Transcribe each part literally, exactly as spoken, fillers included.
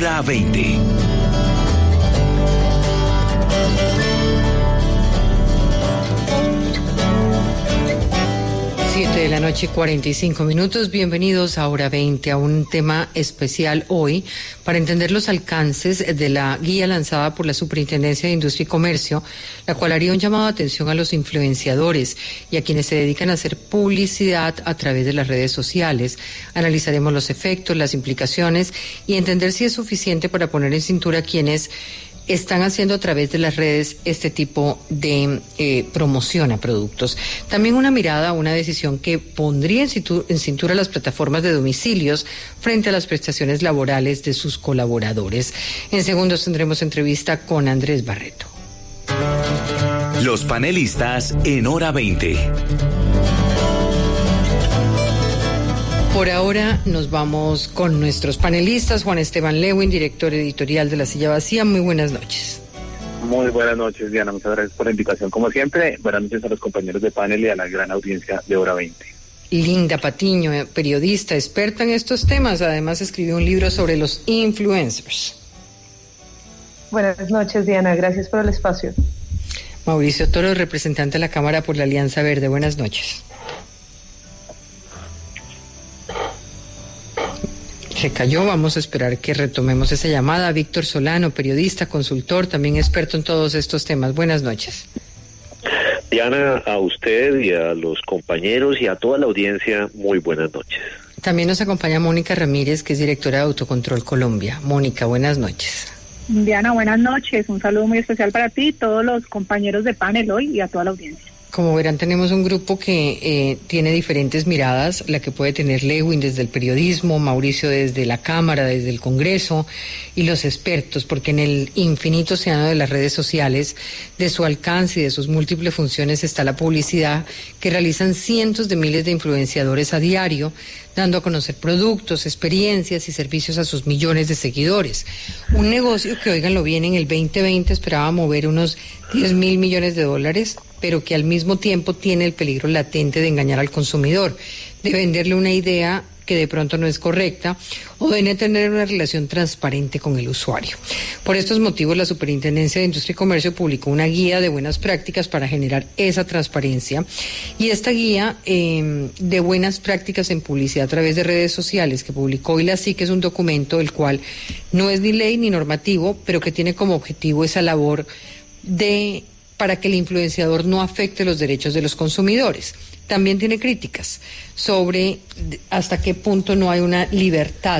Hora veinte. siete de la noche, cuarenta y cinco minutos. Bienvenidos a Hora veinte, a un tema especial hoy para entender los alcances de la guía lanzada por la Superintendencia de Industria y Comercio, la cual haría un llamado de atención a los influenciadores y a quienes se dedican a hacer publicidad a través de las redes sociales. Analizaremos los efectos, las implicaciones y entender si es suficiente para poner en cintura a quienes están haciendo a través de las redes este tipo de eh, promoción a productos. También una mirada a una decisión que pondría en, situ- en cintura las plataformas de domicilios frente a las prestaciones laborales de sus colaboradores. En segundos tendremos entrevista con Andrés Barreto. Los panelistas en Hora veinte. Por ahora nos vamos con nuestros panelistas. Juan Esteban Lewin, director editorial de La Silla Vacía. Muy buenas noches. Muy buenas noches, Diana. Muchas gracias por la invitación. Como siempre, buenas noches a los compañeros de panel y a la gran audiencia de Hora veinte. Linda Patiño, periodista, experta en estos temas. Además, escribió un libro sobre los influencers. Buenas noches, Diana. Gracias por el espacio. Mauricio Toro, representante de la Cámara por la Alianza Verde. Buenas noches. Se cayó, vamos a esperar que retomemos esa llamada. Víctor Solano, periodista, consultor, también experto en todos estos temas. Buenas noches. Diana, a usted y a los compañeros y a toda la audiencia, muy buenas noches. También nos acompaña Mónica Ramírez, que es directora de Autocontrol Colombia. Mónica, buenas noches. Diana, buenas noches. Un saludo muy especial para ti, todos los compañeros de panel hoy y a toda la audiencia. Como verán, tenemos un grupo que eh, tiene diferentes miradas, la que puede tener Lewin desde el periodismo, Mauricio desde la Cámara, desde el Congreso, y los expertos, porque en el infinito océano de las redes sociales, de su alcance y de sus múltiples funciones está la publicidad que realizan cientos de miles de influenciadores a diario, dando a conocer productos, experiencias y servicios a sus millones de seguidores. Un negocio que, óiganlo bien, en el veinte veinte esperaba mover unos diez mil millones de dólares, pero que al mismo tiempo tiene el peligro latente de engañar al consumidor, de venderle una idea que de pronto no es correcta o de no tener una relación transparente con el usuario. Por estos motivos, la Superintendencia de Industria y Comercio publicó una guía de buenas prácticas para generar esa transparencia, y esta guía eh, de buenas prácticas en publicidad a través de redes sociales que publicó hoy la S I C es un documento el cual no es ni ley ni normativo, pero que tiene como objetivo esa labor de para que el influenciador no afecte los derechos de los consumidores. También tiene críticas sobre hasta qué punto no hay una libertad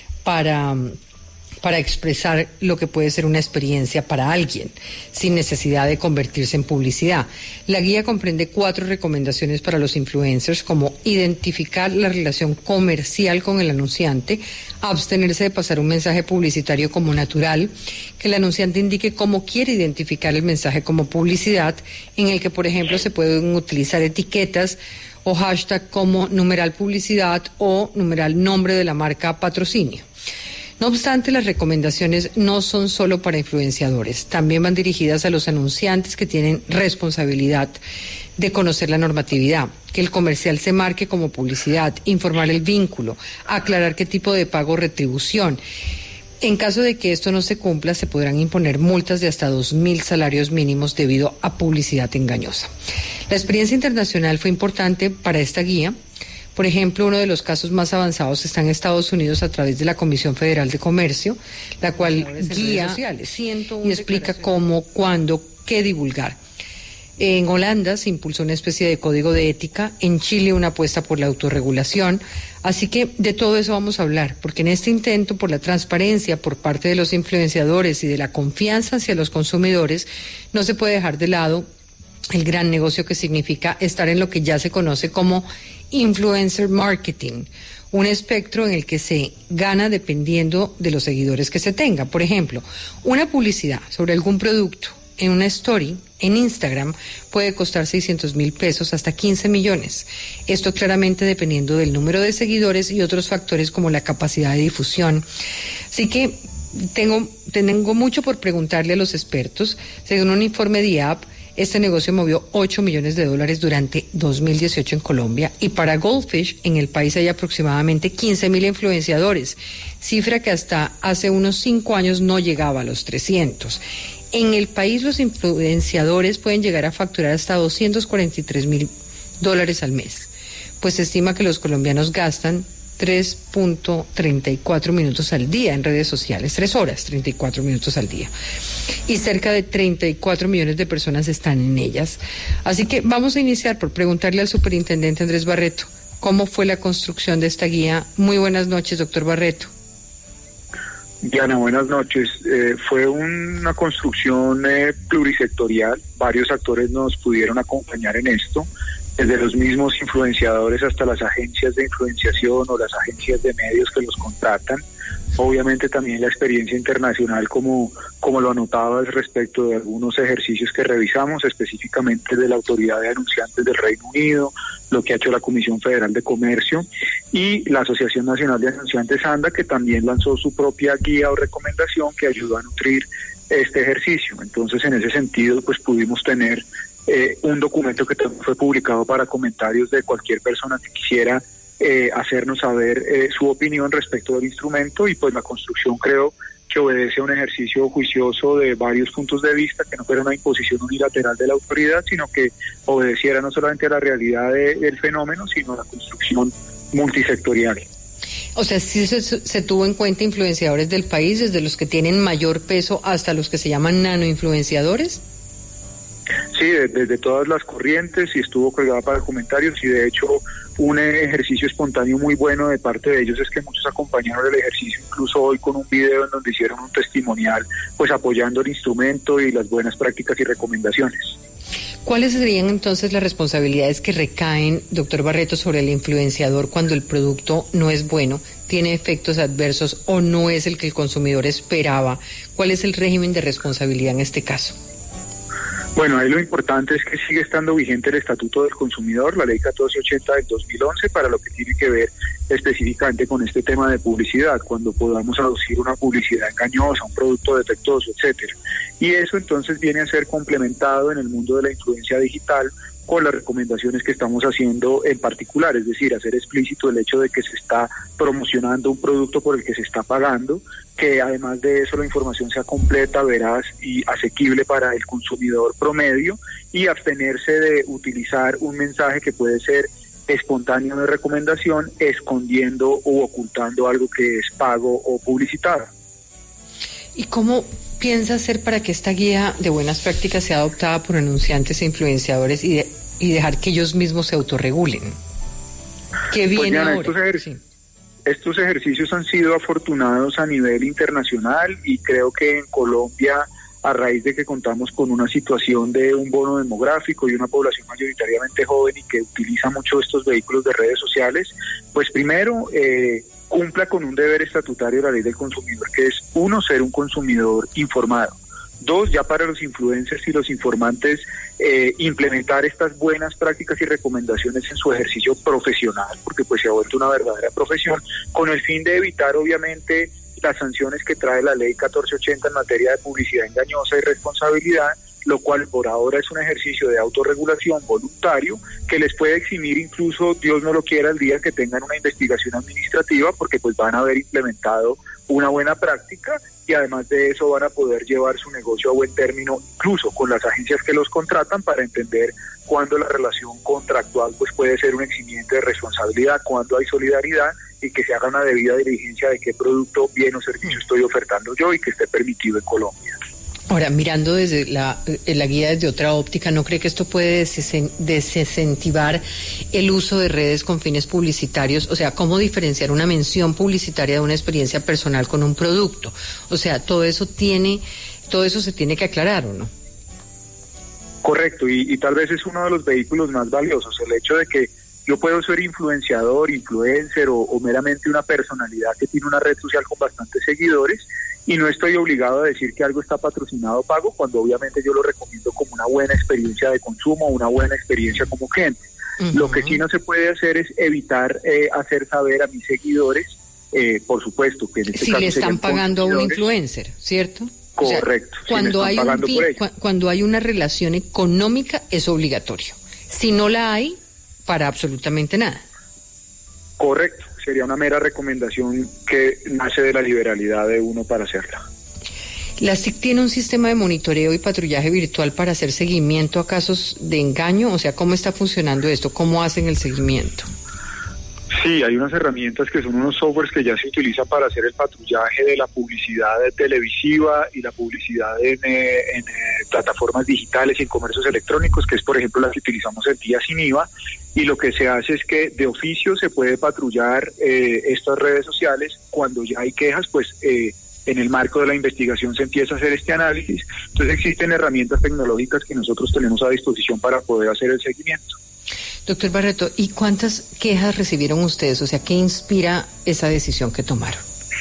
para, para expresar lo que puede ser una experiencia para alguien, sin necesidad de convertirse en publicidad. La guía comprende cuatro recomendaciones para los influencers, como identificar la relación comercial con el anunciante, abstenerse de pasar un mensaje publicitario como natural, que el anunciante indique cómo quiere identificar el mensaje como publicidad, en el que, por ejemplo, se pueden utilizar etiquetas o hashtag como numeral publicidad o numeral nombre de la marca patrocinio. No obstante, las recomendaciones no son solo para influenciadores, también van dirigidas a los anunciantes que tienen responsabilidad de conocer la normatividad, que el comercial se marque como publicidad, informar el vínculo, aclarar qué tipo de pago o retribución. En caso de que esto no se cumpla, se podrán imponer multas de hasta dos mil salarios mínimos debido a publicidad engañosa. La experiencia internacional fue importante para esta guía. Por ejemplo, uno de los casos más avanzados está en Estados Unidos a través de la Comisión Federal de Comercio, la cual guía y explica cómo, cuándo, qué divulgar. En Holanda se impulsó una especie de código de ética, en Chile una apuesta por la autorregulación, así que de todo eso vamos a hablar, porque en este intento por la transparencia por parte de los influenciadores y de la confianza hacia los consumidores, no se puede dejar de lado el gran negocio que significa estar en lo que ya se conoce como influencer marketing, un espectro en el que se gana dependiendo de los seguidores que se tenga. Por ejemplo, una publicidad sobre algún producto en una story en Instagram puede costar seiscientos mil pesos hasta quince millones. Esto claramente dependiendo del número de seguidores y otros factores como la capacidad de difusión. Así que tengo, tengo mucho por preguntarle a los expertos. Según un informe de I A P, Este negocio movió ocho millones de dólares durante dos mil dieciocho en Colombia, y para Goldfish en el país hay aproximadamente quince mil influenciadores, cifra que hasta hace unos cinco años no llegaba a los trescientos. En el país los influenciadores pueden llegar a facturar hasta doscientos cuarenta y tres mil dólares al mes, pues se estima que los colombianos gastan tres punto treinta y cuatro minutos al día en redes sociales, tres horas, treinta y cuatro minutos al día. Y cerca de treinta y cuatro millones de personas están en ellas. Así que vamos a iniciar por preguntarle al superintendente Andrés Barreto, ¿cómo fue la construcción de esta guía? Muy buenas noches, doctor Barreto. Diana, buenas noches. Eh, fue una construcción eh, plurisectorial. Varios actores nos pudieron acompañar en esto, desde los mismos influenciadores hasta las agencias de influenciación o las agencias de medios que los contratan. Obviamente también la experiencia internacional, como, como lo anotabas respecto de algunos ejercicios que revisamos, específicamente de la Autoridad de Anunciantes del Reino Unido, lo que ha hecho la Comisión Federal de Comercio y la Asociación Nacional de Anunciantes ANDA, que también lanzó su propia guía o recomendación que ayudó a nutrir este ejercicio. Entonces, en ese sentido, pues pudimos tener eh, un documento que también fue publicado para comentarios de cualquier persona que quisiera eh, hacernos saber eh, su opinión respecto del instrumento, y pues la construcción creo que obedece a un ejercicio juicioso de varios puntos de vista, que no fuera una imposición unilateral de la autoridad, sino que obedeciera no solamente a la realidad de, del fenómeno, sino a la construcción multisectorial. O sea, sí se, se tuvo en cuenta influenciadores del país, desde los que tienen mayor peso hasta los que se llaman nanoinfluenciadores. Sí, desde de todas las corrientes, y estuvo colgada para comentarios, y de hecho un ejercicio espontáneo muy bueno de parte de ellos es que muchos acompañaron el ejercicio, incluso hoy con un video en donde hicieron un testimonial, pues apoyando el instrumento y las buenas prácticas y recomendaciones. ¿Cuáles serían entonces las responsabilidades que recaen, doctor Barreto, sobre el influenciador cuando el producto no es bueno, tiene efectos adversos o no es el que el consumidor esperaba? ¿Cuál es el régimen de responsabilidad en este caso? Bueno, ahí lo importante es que sigue estando vigente el Estatuto del Consumidor, la Ley catorce ochenta del dos mil once, para lo que tiene que ver específicamente con este tema de publicidad, cuando podamos aducir una publicidad engañosa, un producto defectuoso, etcétera. Y eso entonces viene a ser complementado en el mundo de la influencia digital con las recomendaciones que estamos haciendo en particular, es decir, hacer explícito el hecho de que se está promocionando un producto por el que se está pagando, que además de eso la información sea completa, veraz y asequible para el consumidor promedio, y abstenerse de utilizar un mensaje que puede ser espontáneo de recomendación, escondiendo u ocultando algo que es pago o publicitado. ¿Y cómo piensa hacer para que esta guía de buenas prácticas sea adoptada por anunciantes e influenciadores y, de, y dejar que ellos mismos se autorregulen? ¿Qué viene pues, Diana, ahora? Estos, ejer- sí. estos ejercicios han sido afortunados a nivel internacional, y creo que en Colombia, a raíz de que contamos con una situación de un bono demográfico y una población mayoritariamente joven y que utiliza mucho estos vehículos de redes sociales, pues primero eh, cumpla con un deber estatutario de la Ley del Consumidor, que es, uno, ser un consumidor informado. Dos, ya para los influencers y los informantes, eh, implementar estas buenas prácticas y recomendaciones en su ejercicio profesional, porque pues se ha vuelto una verdadera profesión, con el fin de evitar obviamente las sanciones que trae la Ley catorce ochenta en materia de publicidad engañosa y responsabilidad, lo cual por ahora es un ejercicio de autorregulación voluntario que les puede eximir, incluso, Dios no lo quiera, el día que tengan una investigación administrativa, porque pues van a haber implementado una buena práctica, y además de eso van a poder llevar su negocio a buen término, incluso con las agencias que los contratan, para entender cuándo la relación contractual pues puede ser un eximiente de responsabilidad, cuándo hay solidaridad, y que se haga una debida diligencia de qué producto, bien o servicio estoy ofertando yo y que esté permitido en Colombia. Ahora, mirando desde la, la guía desde otra óptica, ¿no cree que esto puede desincentivar el uso de redes con fines publicitarios? O sea, ¿cómo diferenciar una mención publicitaria de una experiencia personal con un producto? O sea, todo eso tiene, todo eso se tiene que aclarar, ¿o no? Correcto, y, y tal vez es uno de los vehículos más valiosos, el hecho de que yo puedo ser influenciador, influencer o, o meramente una personalidad que tiene una red social con bastantes seguidores, y no estoy obligado a decir que algo está patrocinado o pago, cuando obviamente yo lo recomiendo como una buena experiencia de consumo, una buena experiencia como cliente. Uh-huh. Lo que sí no se puede hacer es evitar eh, hacer saber a mis seguidores, eh, por supuesto, que en este si caso le están pagando a un influencer, ¿cierto? Correcto. O sea, cuando, hay un, cu- cuando hay una relación económica es obligatorio. Si no la hay, para absolutamente nada. Correcto. Sería una mera recomendación que nace de la liberalidad de uno para hacerla. ¿La S I C tiene un sistema de monitoreo y patrullaje virtual para hacer seguimiento a casos de engaño? O sea, ¿cómo está funcionando esto? ¿Cómo hacen el seguimiento? Sí, hay unas herramientas que son unos softwares que ya se utilizan para hacer el patrullaje de la publicidad televisiva y la publicidad en, eh, en eh, plataformas digitales y en comercios electrónicos, que es por ejemplo la que utilizamos el día sin I V A, y lo que se hace es que de oficio se puede patrullar eh, estas redes sociales. Cuando ya hay quejas, pues eh, en el marco de la investigación se empieza a hacer este análisis. Entonces existen herramientas tecnológicas que nosotros tenemos a disposición para poder hacer el seguimiento. Doctor Barreto, ¿y cuántas quejas recibieron ustedes? O sea, ¿qué inspira esa decisión que tomaron?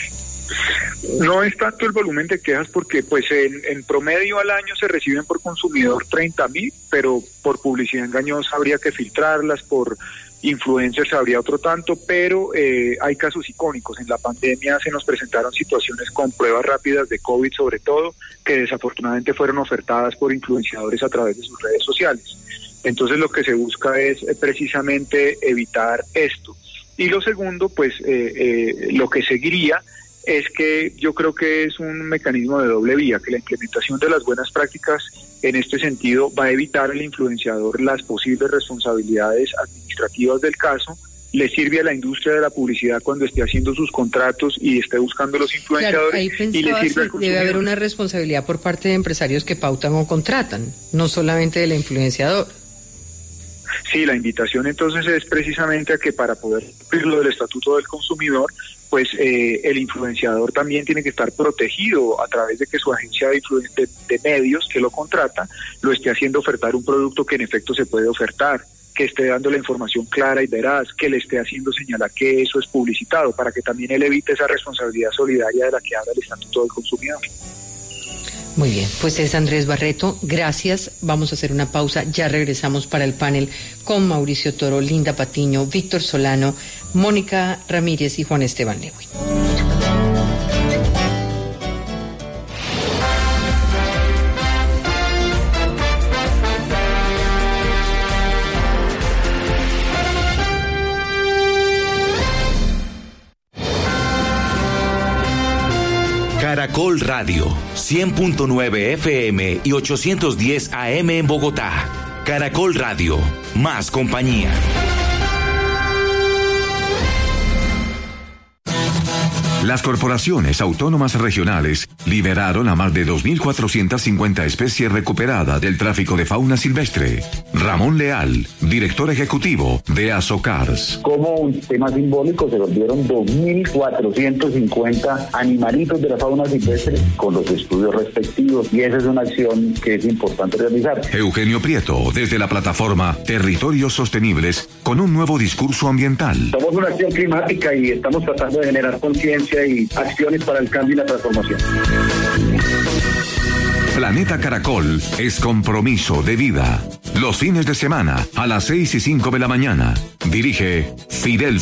No es tanto el volumen de quejas porque pues en, en promedio al año se reciben por consumidor treinta mil, pero por publicidad engañosa habría que filtrarlas, por influencers habría otro tanto, pero eh, hay casos icónicos. En la pandemia se nos presentaron situaciones con pruebas rápidas de COVID sobre todo, que desafortunadamente fueron ofertadas por influenciadores a través de sus redes sociales. Entonces lo que se busca es eh, precisamente evitar esto. Y lo segundo, pues eh, eh, lo que seguiría es que yo creo que es un mecanismo de doble vía, que la implementación de las buenas prácticas en este sentido va a evitar al influenciador las posibles responsabilidades administrativas del caso, le sirve a la industria de la publicidad cuando esté haciendo sus contratos y esté buscando los influenciadores. Claro, ahí pensaba, y le sirve si al consumidor. Debe haber una responsabilidad por parte de empresarios que pautan o contratan, no solamente del influenciador. Sí, la invitación entonces es precisamente a que para poder cumplir lo del Estatuto del Consumidor, pues eh, el influenciador también tiene que estar protegido a través de que su agencia de, de, de medios que lo contrata lo esté haciendo ofertar un producto que en efecto se puede ofertar, que esté dando la información clara y veraz, que le esté haciendo señalar que eso es publicitado, para que también él evite esa responsabilidad solidaria de la que habla el Estatuto del Consumidor. Muy bien, pues es Andrés Barreto, gracias. Vamos a hacer una pausa, ya regresamos para el panel con Mauricio Toro, Linda Patiño, Víctor Solano, Mónica Ramírez y Juan Esteban Lewin. Caracol Radio, cien punto nueve F M y ochocientos diez A M en Bogotá. Caracol Radio, más compañía. Las corporaciones autónomas regionales liberaron a más de dos mil cuatrocientas cincuenta especies recuperadas del tráfico de fauna silvestre. Ramón Leal, director ejecutivo de Azocars. Como un tema simbólico se volvieron dos mil cuatrocientos cincuenta animalitos de la fauna silvestre con los estudios respectivos, y esa es una acción que es importante realizar. Eugenio Prieto, desde la plataforma Territorios Sostenibles, con un nuevo discurso ambiental. Somos una acción climática y estamos tratando de generar conciencia y acciones para el cambio y la transformación. Planeta Caracol es compromiso de vida. Los fines de semana a las seis y cinco de la mañana. Dirige Fidel